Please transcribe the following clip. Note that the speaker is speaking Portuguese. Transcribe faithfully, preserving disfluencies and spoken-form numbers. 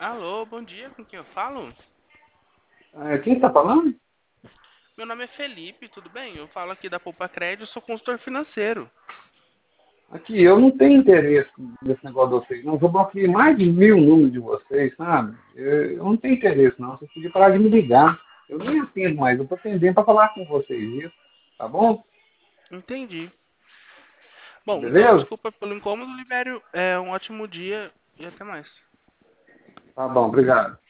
Alô, bom dia, com quem eu falo? É, quem está falando? Meu nome é Felipe, tudo bem? Eu falo aqui da Poupa Crédito, sou consultor financeiro. Aqui, eu não tenho interesse nesse negócio de vocês, não. Eu bloqueei mais de mil números de vocês, sabe? Eu, eu não tenho interesse, não. Vocês podiam parar de me ligar. Eu nem atendo mais, eu estou atendendo para falar com vocês, isso. Tá bom? Entendi. Bom, então Beleza? desculpa pelo incômodo, Libério. É um ótimo dia e até mais. Tá bom, obrigado.